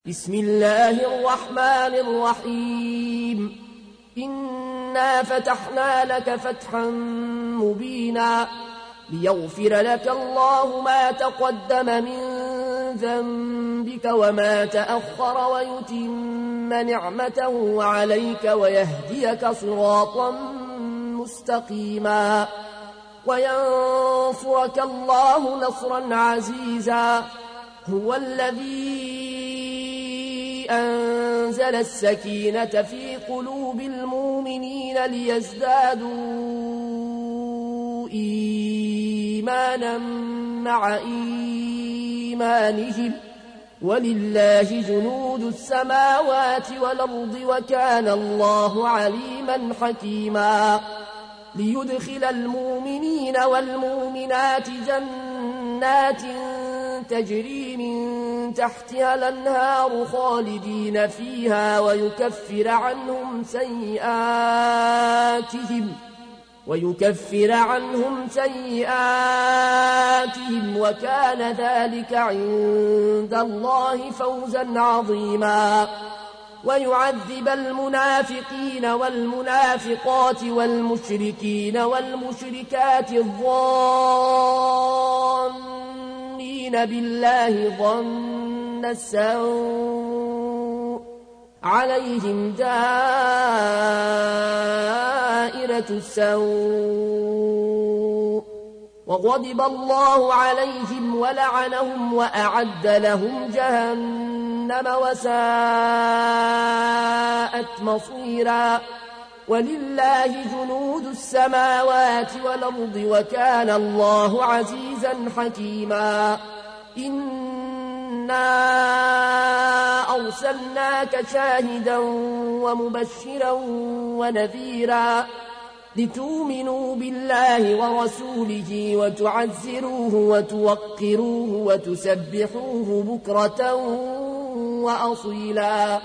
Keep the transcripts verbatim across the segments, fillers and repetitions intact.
بسم الله الرحمن الرحيم إنا فتحنا لك فتحا مبينا ليغفر لك الله ما تقدم من ذنبك وما تأخر ويتم نعمته عليك ويهديك صراطا مستقيما وينصرك الله نصرا عزيزا هو الذي أنزل السكينة في قلوب المؤمنين ليزدادوا إيمانا مع إيمانهم ولله جنود السماوات والأرض وكان الله عليما حكيما ليدخل المؤمنين والمؤمنات جنات تجري من تحتها الأنهار خالدين فيها ويكفر عنهم سيئاتهم ويكفر عنهم سيئاتهم وكان ذلك عند الله فوزا عظيما ويعذب المنافقين والمنافقات والمشركين والمشركات الظانين بالله ظن السوء عليهم دائرة السوء وغضب الله عليهم ولعنهم وأعد لهم جهنم وساءت مصيرا ولله جنود السماوات والأرض وكان الله عزيزا حكيما إنا أرسلناك شاهدا ومبشرا ونذيرا لتؤمنوا بالله ورسوله وتعزروه وتوقروه وتسبحوه بكرة وأصيلا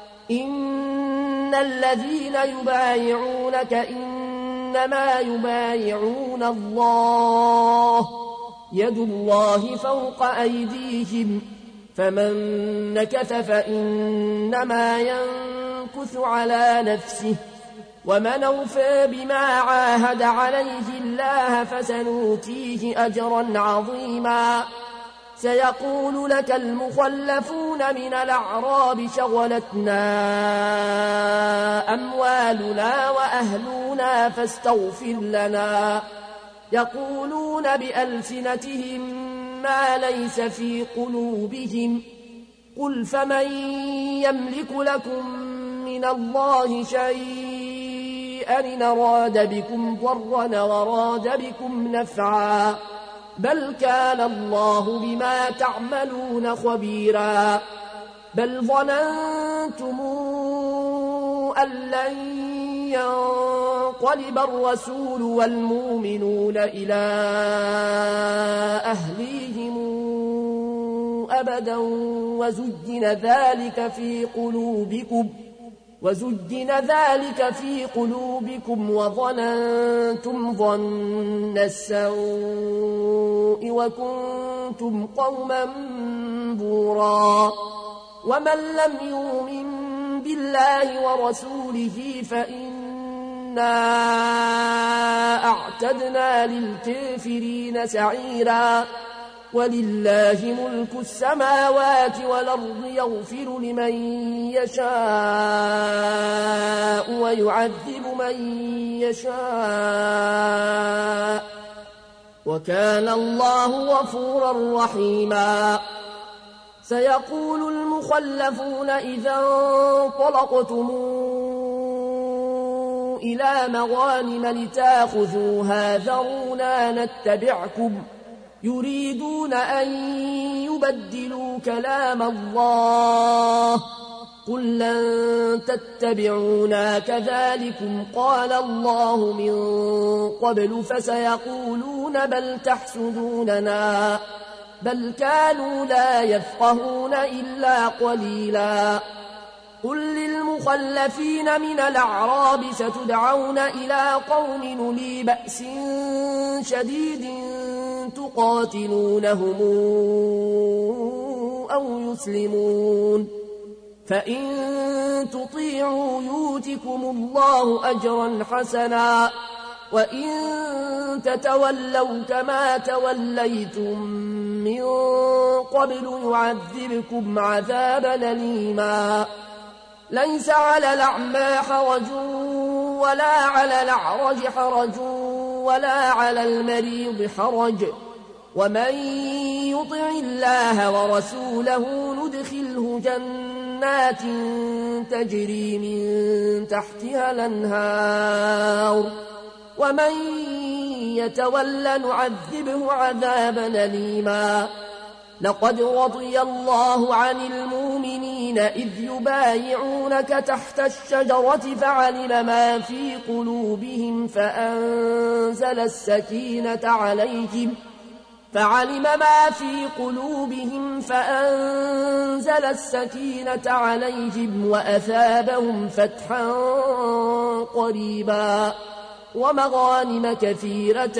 إن الذين يبايعونك إنما يبايعون الله يد الله فوق أيديهم فمن نكث فإنما ينكث على نفسه ومن أوفى بما عاهد عليه الله فسنؤتيه أجرا عظيما سيقول لك المخلفون من الأعراب شغلتنا أموالنا وأهلنا فاستغفر لنا يقولون بألسنتهم ما ليس في قلوبهم قل فمن يملك لكم من الله شيئا إن أراد بكم ضرا وراد بكم نفعا بل كان الله بما تعملون خبيرا بل ظننتم أن لن ينقلب الرسول والمؤمنون إلى أهليهم أبدا وزجن ذلك في قلوبكم وزجن ذلك في قلوبكم وظننتم ظن السوء وكنتم قوما بورا ومن لم يؤمن بالله ورسوله فإنا أعتدنا للكافرين سعيرا ولله ملك السماوات والأرض يغفر لمن يشاء ويعذب من يشاء وكان الله غفورا رحيما سيقول المخلفون إذا انطلقتم إلى مغانم لتاخذوها ذرونا نتبعكم يريدون أن يبدلوا كلام الله قل لن تتبعونا كذلكم قال الله من قبل فسيقولون بل تحسدوننا بل كانوا لا يفقهون إلا قليلا قل للمخلفين من الأعراب ستدعون إلى قوم أولي بأس شديد تقاتلونهم أو يسلمون فإن تطيعوا يؤتكم الله أجرا حسنا وإن تتولوا كما توليتم من قبل يعذبكم عذابا أليما ليس على الأعمى حرج ولا على الأعرج حرج ولا على المريض حرج ومن يطع الله ورسوله ندخله جنات تجري من تحتها الأنهار ومن يتولى نعذبه عذابا أليما لقد رضي الله عن المؤمنين إذ يبايعونك تحت الشجرة فعلم ما في قلوبهم فأنزل السكينة عليهم فعلم ما في قلوبهم فأنزل السكينة عليهم وأثابهم فتحا قريبا ومغانم كثيرة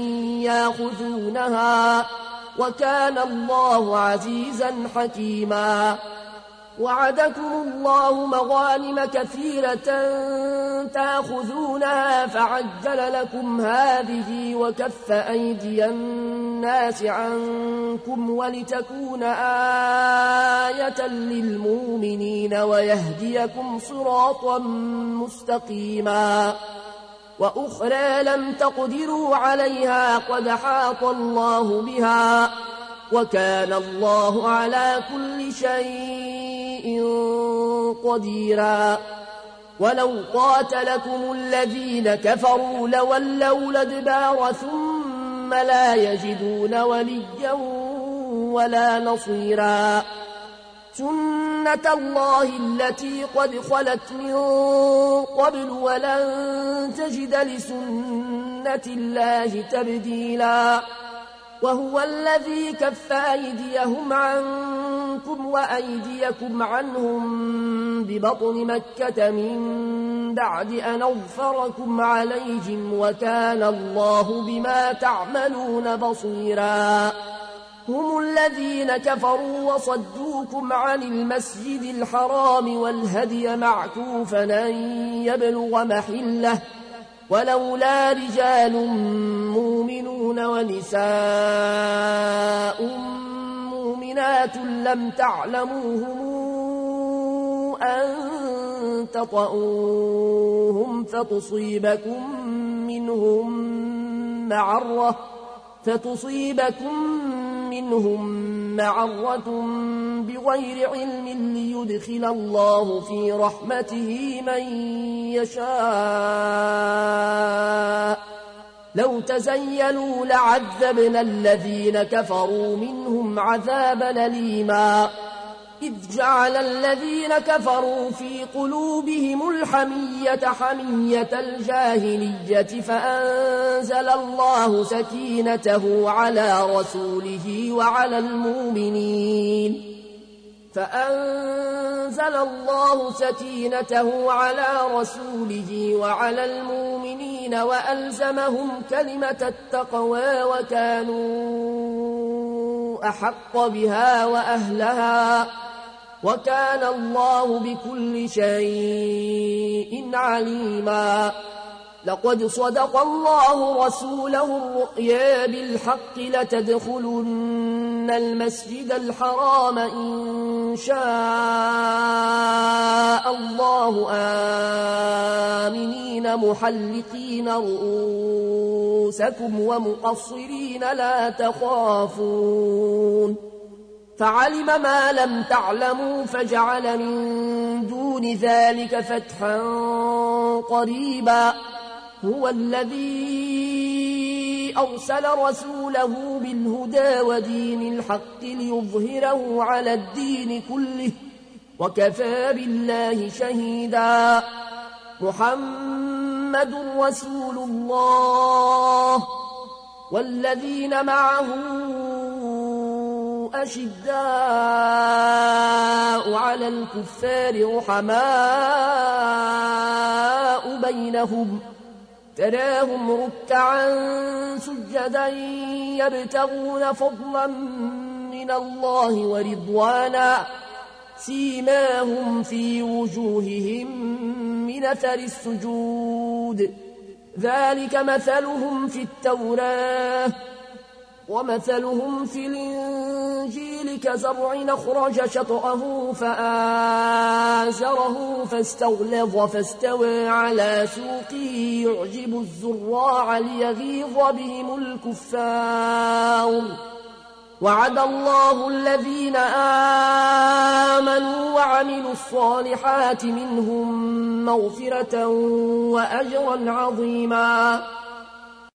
يأخذونها وكان الله عزيزا حكيما وعدكم الله مغانم كثيرة تأخذونها فعجل لكم هذه وكف أيدي الناس عنكم ولتكون آية للمؤمنين ويهديكم صراطا مستقيما وأخرى لم تقدروا عليها قد حاط الله بها وكان الله على كل شيء قديرا ولو قاتلكم الذين كفروا لولوا الأدبار ثم لا يجدون وليا ولا نصيرا سنة الله التي قد خلت من قبل ولن تجد لسنة الله تبديلا وهو الذي كف أيديهم عنكم وأيديكم عنهم ببطن مكة من بعد أن أظفركم عليهم وكان الله بما تعملون بصيرا هم الذين كفروا وصدوكم عن المسجد الحرام والهدي معكوفا أن يبلغ محله ولولا رجال مؤمنون ونساء مؤمنات لم تعلموهم أن تطؤوهم فتصيبكم منهم معرة فتصيبكم منهم معرة بغير علم ليدخل الله في رحمته من يشاء لو تزيلوا لعذبنا الذين كفروا منهم عذابا أليما إذ جعل الذين كفروا في قلوبهم الحمية حمية الجاهلية فأنزل الله سكينته على رسوله وعلى المؤمنين فأنزل الله سكينته على رسوله وعلى المؤمنين وألزمهم كلمة التقوى وكانوا أحق بها وأهلها وكان الله بكل شيء عليما لقد صدق الله رسوله الرؤيا بالحق لتدخلن المسجد الحرام إن شاء الله آمنين محلقين رؤوسكم ومقصرين لا تخافون فعلم ما لم تعلموا فجعل من دون ذلك فتحا قريبا هو الذي أرسل رسوله بالهدى ودين الحق ليظهره على الدين كله وكفى بالله شهيدا محمد رسول الله والذين معه أشداء على الكفار رحماء بينهم تراهم ركعا سجدا يبتغون فضلا من الله ورضوانا سيماهم في وجوههم من أثر السجود ذلك مثلهم في التوراة ومثلهم في الإنجيل كزرع أخرج شطأه فآزره فاستغلظ فاستوى على سوقه يعجب الزراع ليغيظ بهم الكفار وعد الله الذين آمنوا وعملوا الصالحات منهم مغفرة وأجرا عظيما